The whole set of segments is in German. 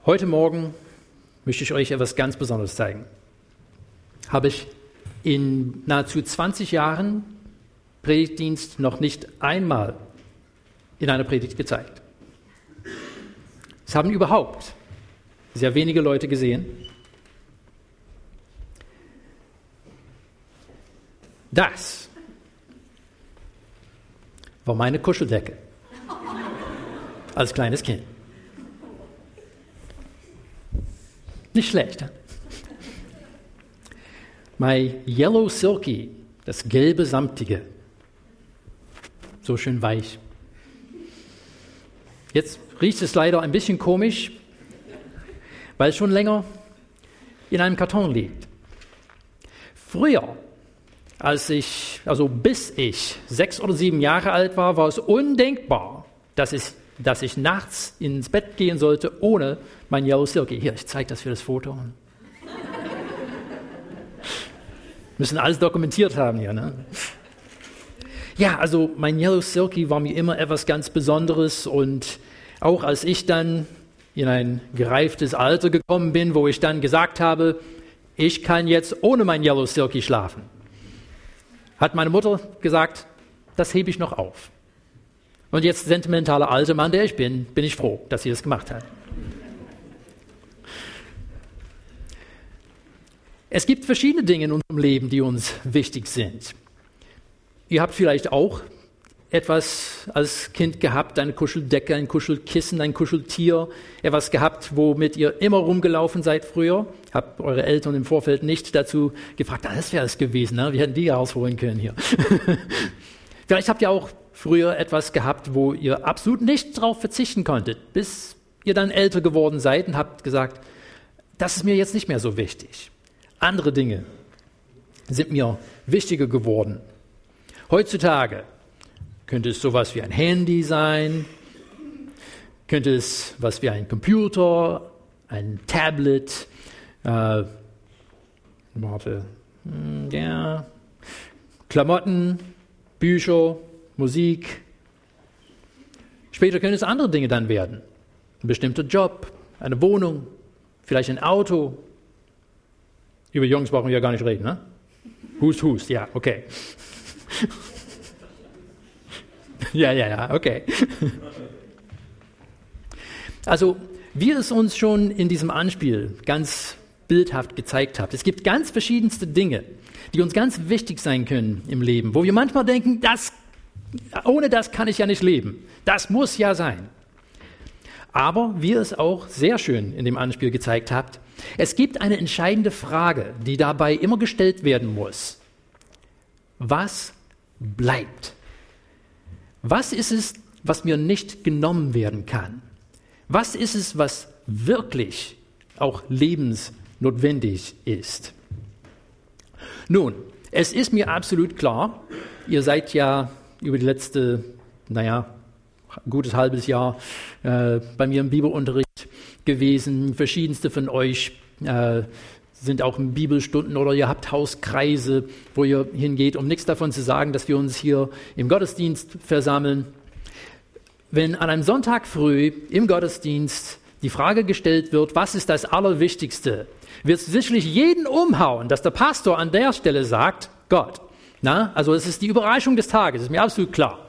Heute Morgen möchte ich euch etwas ganz Besonderes zeigen. Habe ich in nahezu 20 Jahren Predigtdienst noch nicht einmal in einer Predigt gezeigt. Es haben überhaupt sehr wenige Leute gesehen. Das war meine Kuscheldecke als kleines Kind. Nicht schlecht. My Yellow Silky, das gelbe Samtige. So schön weich. Jetzt riecht es leider ein bisschen komisch, weil es schon länger in einem Karton liegt. Früher, bis ich 6 oder 7 Jahre alt war, war es undenkbar, dass ich nachts ins Bett gehen sollte ohne mein Yellow Silky. Hier, ich zeige das für das Foto. Müssen alles dokumentiert haben hier, ne? Ja, also mein Yellow Silky war mir immer etwas ganz Besonderes und auch als ich dann in ein gereiftes Alter gekommen bin, wo ich dann gesagt habe, ich kann jetzt ohne mein Yellow Silky schlafen, hat meine Mutter gesagt, das hebe ich noch auf. Und jetzt, sentimentaler alter Mann, der ich bin ich froh, dass sie das gemacht hat. Es gibt verschiedene Dinge in unserem Leben, die uns wichtig sind. Ihr habt vielleicht auch etwas als Kind gehabt, eine Kuscheldecke, ein Kuschelkissen, ein Kuscheltier, etwas gehabt, womit ihr immer rumgelaufen seid früher. Habt eure Eltern im Vorfeld nicht dazu gefragt, das wäre es gewesen, ne? Wir hätten die rausholen können hier. Vielleicht habt ihr auch früher etwas gehabt, wo ihr absolut nicht drauf verzichten konntet, bis ihr dann älter geworden seid und habt gesagt, das ist mir jetzt nicht mehr so wichtig. Andere Dinge sind mir wichtiger geworden. Heutzutage könnte es sowas wie ein Handy sein, könnte es was wie ein Computer, ein Tablet, Klamotten, Bücher, Musik. Später können es andere Dinge dann werden. Ein bestimmter Job, eine Wohnung, vielleicht ein Auto. Über Jungs brauchen wir ja gar nicht reden, ne? Hust, hust, ja, okay. Ja, okay. Also, wie es uns schon in diesem Anspiel ganz bildhaft gezeigt hat, es gibt ganz verschiedenste Dinge, die uns ganz wichtig sein können im Leben, wo wir manchmal denken, ohne das kann ich ja nicht leben. Das muss ja sein. Aber wie es auch sehr schön in dem Anspiel gezeigt habt, es gibt eine entscheidende Frage, die dabei immer gestellt werden muss. Was bleibt? Was ist es, was mir nicht genommen werden kann? Was ist es, was wirklich auch lebensnotwendig ist? Nun, es ist mir absolut klar, ihr seid ja über die letzte, gutes halbes Jahr bei mir im Bibelunterricht gewesen. Verschiedenste von euch sind auch in Bibelstunden oder ihr habt Hauskreise, wo ihr hingeht, um nichts davon zu sagen, dass wir uns hier im Gottesdienst versammeln. Wenn an einem Sonntag früh im Gottesdienst die Frage gestellt wird, was ist das Allerwichtigste, wird es sicherlich jeden umhauen, dass der Pastor an der Stelle sagt, Gott. Also es ist die Überraschung des Tages, ist mir absolut klar.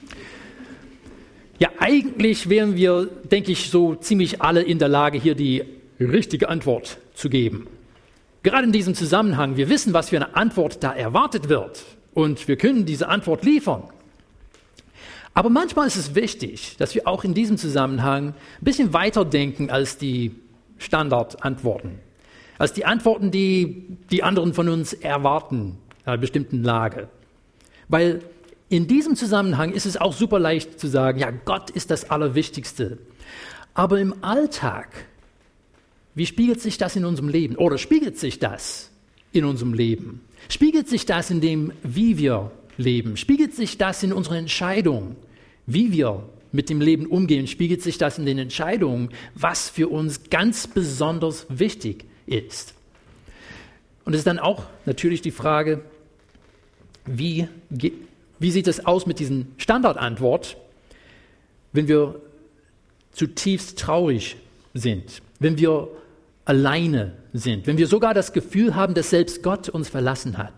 Ja, eigentlich wären wir, denke ich, so ziemlich alle in der Lage, hier die richtige Antwort zu geben. Gerade in diesem Zusammenhang, wir wissen, was für eine Antwort da erwartet wird und wir können diese Antwort liefern. Aber manchmal ist es wichtig, dass wir auch in diesem Zusammenhang ein bisschen weiter denken als die Standardantworten, als die Antworten, die die anderen von uns erwarten in einer bestimmten Lage. Weil in diesem Zusammenhang ist es auch super leicht zu sagen, ja, Gott ist das Allerwichtigste. Aber im Alltag, wie spiegelt sich das in unserem Leben? Oder spiegelt sich das in unserem Leben? Spiegelt sich das in dem, wie wir leben? Spiegelt sich das in unseren Entscheidungen, wie wir mit dem Leben umgehen? Spiegelt sich das in den Entscheidungen, was für uns ganz besonders wichtig ist? Und es ist dann auch natürlich die Frage, wie sieht es aus mit diesen Standardantwort, wenn wir zutiefst traurig sind, wenn wir alleine sind, wenn wir sogar das Gefühl haben, dass selbst Gott uns verlassen hat.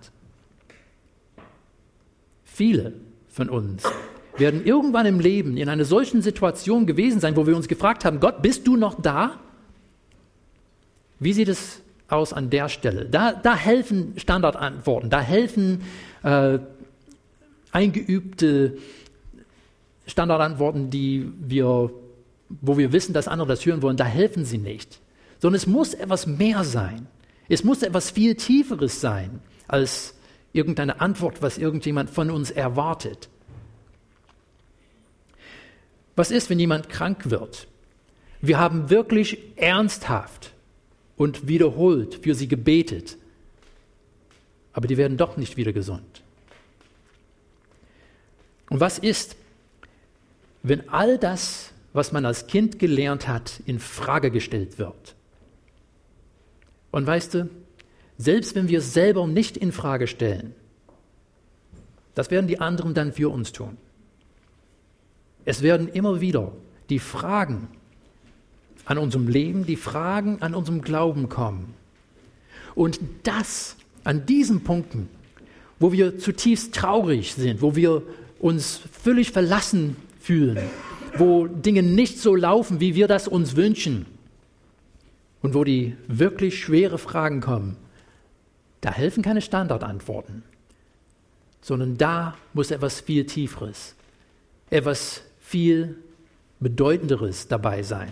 Viele von uns werden irgendwann im Leben in einer solchen Situation gewesen sein, wo wir uns gefragt haben, Gott, bist du noch da? Wie sieht es aus an der Stelle? Da helfen Standardantworten, da helfen eingeübte Standardantworten, wo wir wissen, dass andere das hören wollen, da helfen sie nicht. Sondern es muss etwas mehr sein. Es muss etwas viel Tieferes sein, als irgendeine Antwort, was irgendjemand von uns erwartet. Was ist, wenn jemand krank wird? Wir haben wirklich ernsthaft und wiederholt für sie gebetet, aber die werden doch nicht wieder gesund. Und was ist, wenn all das, was man als Kind gelernt hat, in Frage gestellt wird? Und weißt du, selbst wenn wir es selber nicht in Frage stellen, das werden die anderen dann für uns tun. Es werden immer wieder die Fragen an unserem Leben, die Fragen an unserem Glauben kommen. Und das an diesen Punkten, wo wir zutiefst traurig sind, wo wir uns völlig verlassen fühlen, wo Dinge nicht so laufen, wie wir das uns wünschen und wo die wirklich schwere Fragen kommen, da helfen keine Standardantworten, sondern da muss etwas viel Tieferes, etwas viel Bedeutenderes dabei sein.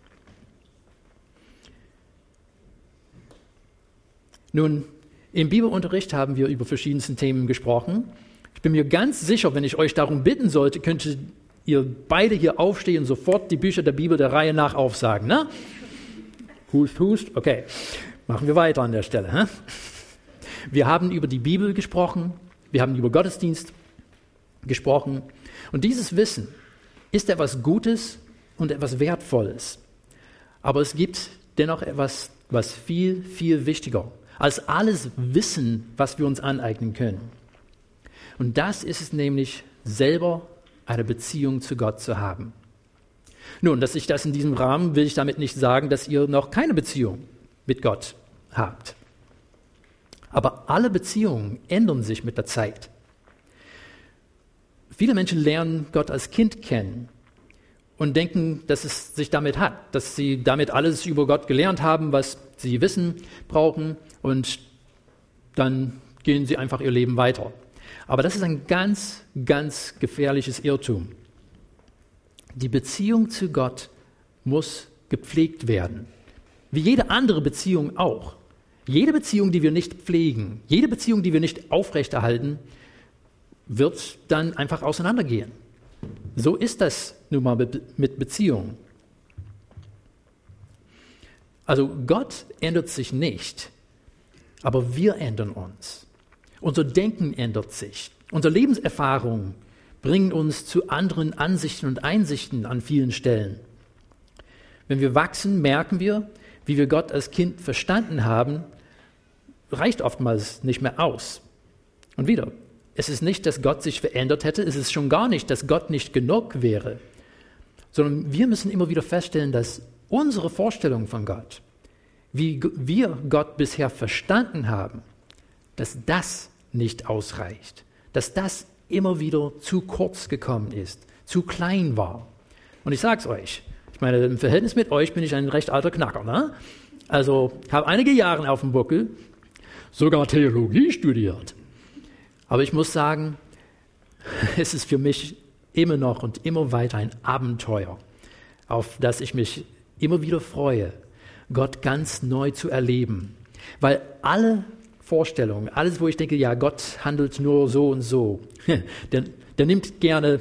Nun, im Bibelunterricht haben wir über verschiedenste Themen gesprochen. Ich bin mir ganz sicher, wenn ich euch darum bitten sollte, könntet ihr beide hier aufstehen und sofort die Bücher der Bibel der Reihe nach aufsagen. Ne? Hust, hust. Okay, machen wir weiter an der Stelle. Hä? Wir haben über die Bibel gesprochen, wir haben über Gottesdienst gesprochen. Und dieses Wissen ist etwas Gutes und etwas Wertvolles. Aber es gibt dennoch etwas, was viel, viel wichtiger als alles Wissen, was wir uns aneignen können. Und das ist es nämlich, selber eine Beziehung zu Gott zu haben. Nun, dass ich das in diesem Rahmen, will ich damit nicht sagen, dass ihr noch keine Beziehung mit Gott habt. Aber alle Beziehungen ändern sich mit der Zeit. Viele Menschen lernen Gott als Kind kennen und denken, dass es sich damit hat, dass sie damit alles über Gott gelernt haben, was sie wissen brauchen, und dann gehen sie einfach ihr Leben weiter. Aber das ist ein ganz, ganz gefährliches Irrtum. Die Beziehung zu Gott muss gepflegt werden, wie jede andere Beziehung auch. Jede Beziehung, die wir nicht pflegen, jede Beziehung, die wir nicht aufrechterhalten, wird dann einfach auseinandergehen. So ist das nun mal mit Beziehungen. Also Gott ändert sich nicht, aber wir ändern uns. Unser Denken ändert sich. Unsere Lebenserfahrungen bringen uns zu anderen Ansichten und Einsichten an vielen Stellen. Wenn wir wachsen, merken wir, wie wir Gott als Kind verstanden haben, reicht oftmals nicht mehr aus. Und wieder, es ist nicht, dass Gott sich verändert hätte, es ist schon gar nicht, dass Gott nicht genug wäre, sondern wir müssen immer wieder feststellen, dass unsere Vorstellung von Gott, wie wir Gott bisher verstanden haben, dass das nicht ausreicht, dass das immer wieder zu kurz gekommen ist, zu klein war. Und ich sage es euch, ich meine, im Verhältnis mit euch bin ich ein recht alter Knacker, ne? Also habe einige Jahre auf dem Buckel, sogar Theologie studiert. Aber ich muss sagen, es ist für mich immer noch und immer weiter ein Abenteuer, auf das ich mich immer wieder freue, Gott ganz neu zu erleben. Weil alle Vorstellungen, alles, wo ich denke, ja, Gott handelt nur so und so, der nimmt gerne,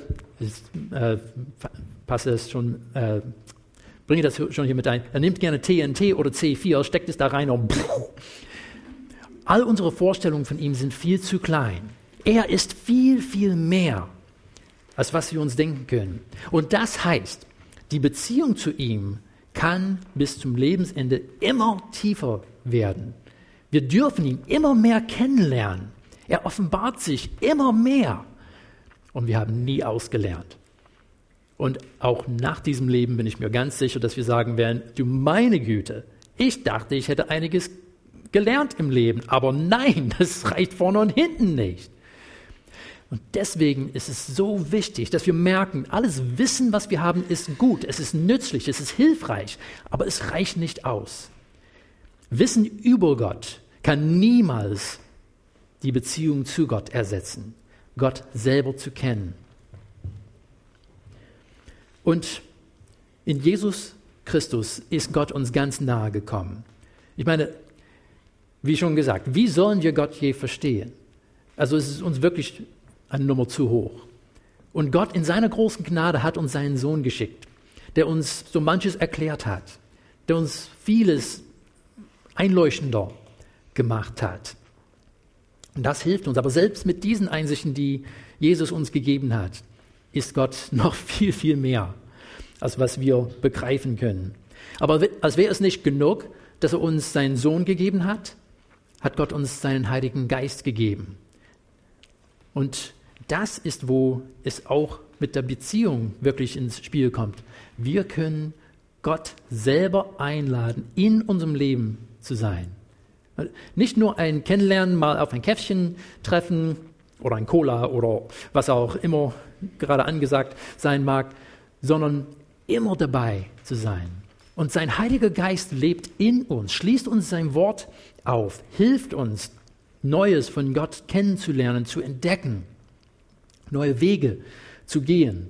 bringe das schon hier mit ein, er nimmt gerne TNT oder C4, steckt es da rein und all unsere Vorstellungen von ihm sind viel zu klein. Er ist viel, viel mehr, als was wir uns denken können. Und das heißt, die Beziehung zu ihm kann bis zum Lebensende immer tiefer werden. Wir dürfen ihn immer mehr kennenlernen. Er offenbart sich immer mehr. Und wir haben nie ausgelernt. Und auch nach diesem Leben bin ich mir ganz sicher, dass wir sagen werden, du meine Güte, ich dachte, ich hätte einiges gelernt im Leben, aber nein, das reicht vorne und hinten nicht. Und deswegen ist es so wichtig, dass wir merken, alles Wissen, was wir haben, ist gut, es ist nützlich, es ist hilfreich, aber es reicht nicht aus. Wissen über Gott kann niemals die Beziehung zu Gott ersetzen, Gott selber zu kennen. Und in Jesus Christus ist Gott uns ganz nahe gekommen. Ich meine, wie schon gesagt, wie sollen wir Gott je verstehen? Also es ist uns wirklich eine Nummer zu hoch. Und Gott in seiner großen Gnade hat uns seinen Sohn geschickt, der uns so manches erklärt hat, der uns vieles einleuchtender gemacht hat. Und das hilft uns. Aber selbst mit diesen Einsichten, die Jesus uns gegeben hat, ist Gott noch viel, viel mehr, als was wir begreifen können. Aber als wäre es nicht genug, dass er uns seinen Sohn gegeben hat, hat Gott uns seinen Heiligen Geist gegeben. Und das ist, wo es auch mit der Beziehung wirklich ins Spiel kommt. Wir können Gott selber einladen, in unserem Leben zu sein. Nicht nur ein Kennenlernen, mal auf ein Käffchen treffen oder ein Cola oder was auch immer gerade angesagt sein mag, sondern immer dabei zu sein. Und sein Heiliger Geist lebt in uns, schließt uns sein Wort auf, hilft uns, Neues von Gott kennenzulernen, zu entdecken, neue Wege zu gehen.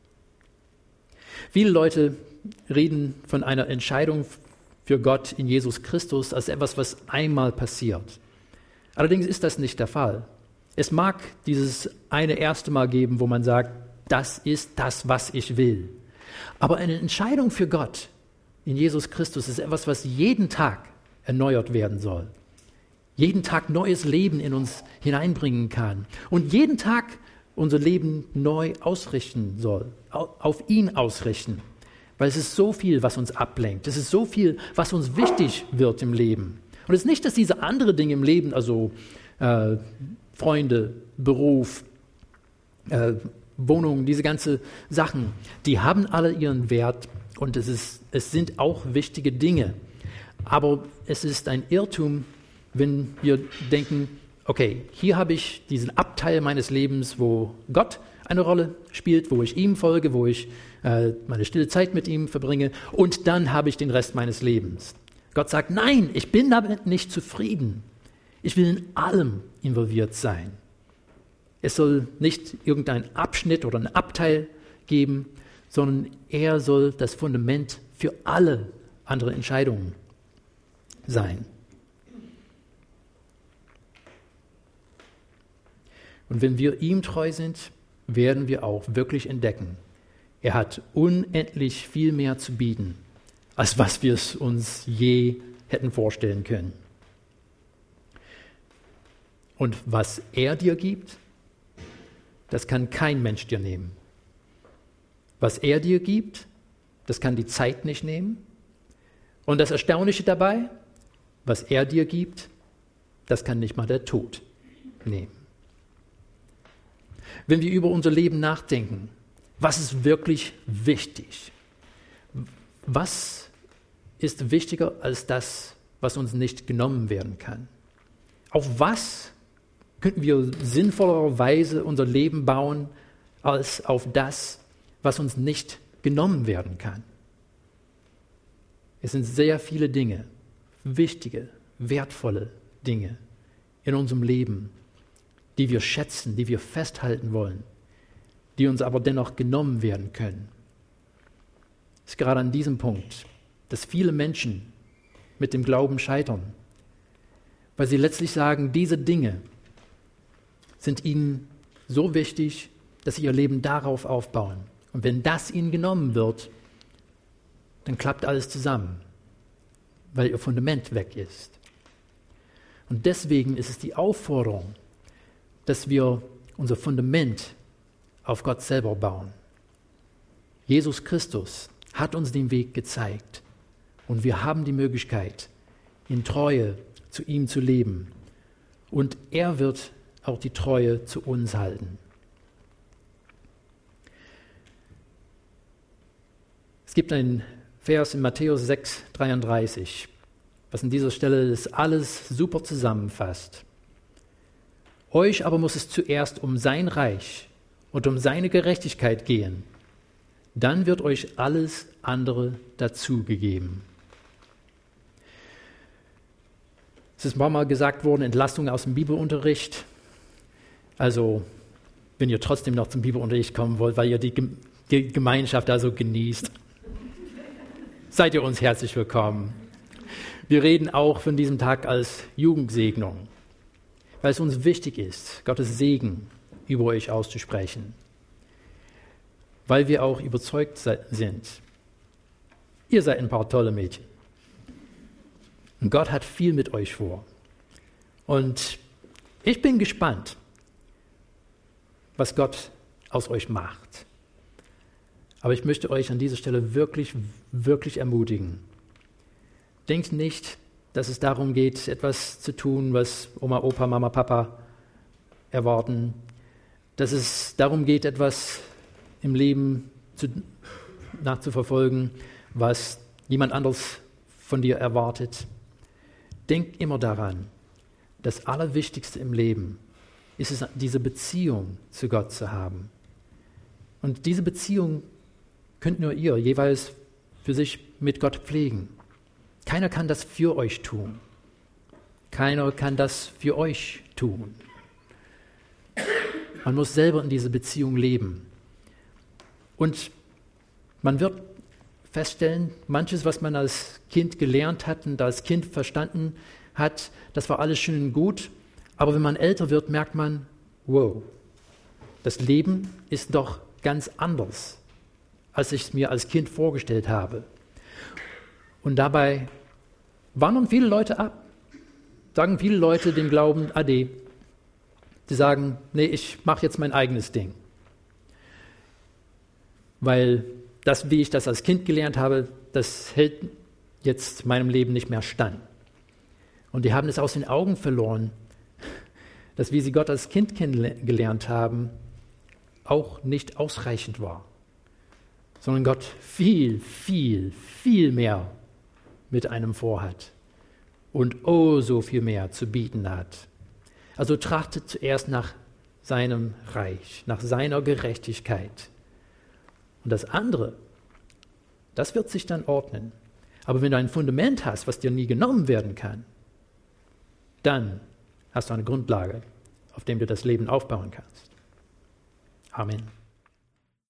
Viele Leute reden von einer Entscheidung für Gott in Jesus Christus als etwas, was einmal passiert. Allerdings ist das nicht der Fall. Es mag dieses eine erste Mal geben, wo man sagt, das ist das, was ich will. Aber eine Entscheidung für Gott in Jesus Christus ist etwas, was jeden Tag erneuert werden soll. Jeden Tag neues Leben in uns hineinbringen kann. Und jeden Tag unser Leben neu ausrichten soll, auf ihn ausrichten. Weil es ist so viel, was uns ablenkt. Es ist so viel, was uns wichtig wird im Leben. Und es ist nicht, dass diese anderen Dinge im Leben, also Freunde, Beruf, Wohnung, diese ganzen Sachen, die haben alle ihren Wert und es sind auch wichtige Dinge. Aber es ist ein Irrtum, wenn wir denken, okay, hier habe ich diesen Abteil meines Lebens, wo Gott eine Rolle spielt, wo ich ihm folge, wo ich meine stille Zeit mit ihm verbringe und dann habe ich den Rest meines Lebens. Gott sagt, nein, ich bin damit nicht zufrieden. Ich will in allem involviert sein. Es soll nicht irgendein Abschnitt oder ein Abteil geben, sondern er soll das Fundament für alle anderen Entscheidungen sein. Und wenn wir ihm treu sind, werden wir auch wirklich entdecken, er hat unendlich viel mehr zu bieten, als was wir es uns je hätten vorstellen können. Und was er dir gibt, das kann kein Mensch dir nehmen. Was er dir gibt, das kann die Zeit nicht nehmen. Und das Erstaunliche dabei, was er dir gibt, das kann nicht mal der Tod nehmen. Wenn wir über unser Leben nachdenken, was ist wirklich wichtig? Was ist wichtiger als das, was uns nicht genommen werden kann? Auf was könnten wir sinnvollerweise unser Leben bauen, als auf das, was uns nicht genommen werden kann? Es sind sehr viele Dinge, wichtige, wertvolle Dinge in unserem Leben, die wir schätzen, die wir festhalten wollen, die uns aber dennoch genommen werden können. Es ist gerade an diesem Punkt, dass viele Menschen mit dem Glauben scheitern, weil sie letztlich sagen, diese Dinge sind ihnen so wichtig, dass sie ihr Leben darauf aufbauen. Und wenn das ihnen genommen wird, dann klappt alles zusammen, weil ihr Fundament weg ist. Und deswegen ist es die Aufforderung, dass wir unser Fundament auf Gott selber bauen. Jesus Christus hat uns den Weg gezeigt und wir haben die Möglichkeit, in Treue zu ihm zu leben. Und er wird auch die Treue zu uns halten. Es gibt einen Vers in Matthäus 6,33, was an dieser Stelle das alles super zusammenfasst. Euch aber muss es zuerst um sein Reich und um seine Gerechtigkeit gehen. Dann wird euch alles andere dazugegeben. Es ist ein paar Mal gesagt worden, Entlastung aus dem Bibelunterricht. Also, wenn ihr trotzdem noch zum Bibelunterricht kommen wollt, weil ihr die Gemeinschaft also genießt, seid ihr uns herzlich willkommen. Wir reden auch von diesem Tag als Jugendsegnung, weil es uns wichtig ist, Gottes Segen über euch auszusprechen, weil wir auch überzeugt sind. Ihr seid ein paar tolle Mädchen. Und Gott hat viel mit euch vor. Und ich bin gespannt, was Gott aus euch macht. Aber ich möchte euch an dieser Stelle wirklich, wirklich ermutigen. Denkt nicht, dass es darum geht, etwas zu tun, was Oma, Opa, Mama, Papa erwarten. Dass es darum geht, etwas im Leben nachzuverfolgen, was niemand anderes von dir erwartet. Denk immer daran, das Allerwichtigste im Leben ist es, diese Beziehung zu Gott zu haben. Und diese Beziehung könnt nur ihr jeweils für sich mit Gott pflegen. Keiner kann das für euch tun. Keiner kann das für euch tun. Man muss selber in diese Beziehung leben. Und man wird feststellen, manches, was man als Kind gelernt hat und als Kind verstanden hat, das war alles schön und gut. Aber wenn man älter wird, merkt man, wow, das Leben ist doch ganz anders, als ich es mir als Kind vorgestellt habe. Und dabei wandern viele Leute ab, sagen viele Leute dem Glauben Ade. Sie sagen, nee, ich mache jetzt mein eigenes Ding. Weil das, wie ich das als Kind gelernt habe, das hält jetzt meinem Leben nicht mehr stand. Und die haben es aus den Augen verloren, dass wie sie Gott als Kind kennengelernt haben, auch nicht ausreichend war. Sondern Gott viel, viel, viel mehr mit einem vorhat und oh so viel mehr zu bieten hat. Also trachtet zuerst nach seinem Reich, nach seiner Gerechtigkeit. Und das andere, das wird sich dann ordnen. Aber wenn du ein Fundament hast, was dir nie genommen werden kann, dann hast du eine Grundlage, auf der du das Leben aufbauen kannst. Amen.